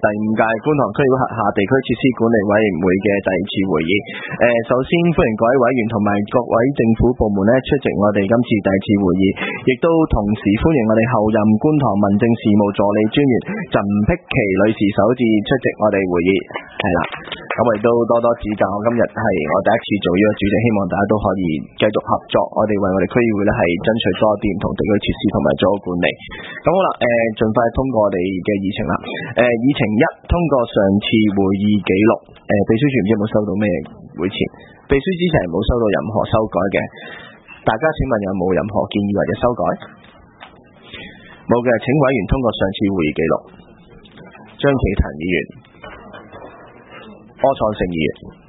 第5屆觀塘區轄下地區設施管理委員會嘅第2次會議。首先歡迎各位委員同埋各位政府部門出席我哋今次第1次會議，亦都同時歡迎我哋候任觀塘民政事務助理專員陳碧琪女士首次出席我哋會議。係啦，咁我亦都多多指教，今日係我第1次做呢個主席，希望大家都可以繼續合作，我哋為我哋區議會係爭取多啲唔同地區設施同埋做好管理。咁好啦，盡快通過我哋嘅議程啦。議程1，通過上次會議記錄。秘書處唔知有冇收到咩會前？秘書之前係冇收到任何修改嘅。大家請問有冇任何建議或者修改？冇嘅，請委員通過上次會議記錄。張啟騰議員、柯創盛議員。